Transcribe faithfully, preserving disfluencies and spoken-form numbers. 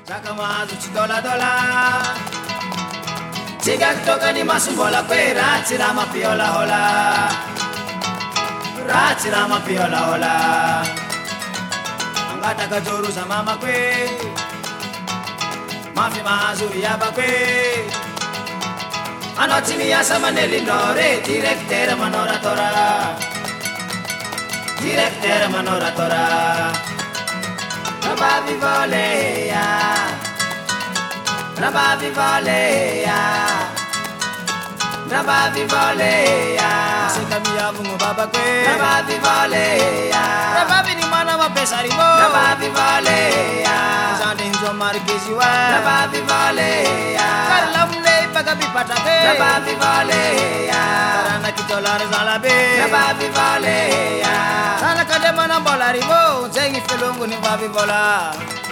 Zakamazu chidola dola Chiga kutoka ni masumbola kwe Rachi rama piola hola Rachi rama piola hola Angata kajoru za mama kwe Mafi mahazuri yaba kwe Anotimi ya samaneli nore Directere manora tora Directere manora tora Rabavi voleia Rabavi voleia Rabavi voleia Seka miya mungu baba kwe Rabavi voleia Rabavi ni mana wa pesari wo Rabavi voleia Zande hizo marikezi wa Rabavi voleia Karla mle paga bipata kwe Rabavi voleia Karana kitola rezala be Rabavi voleia Sana kadema na mbola rivo Zengi felungu ni babi vola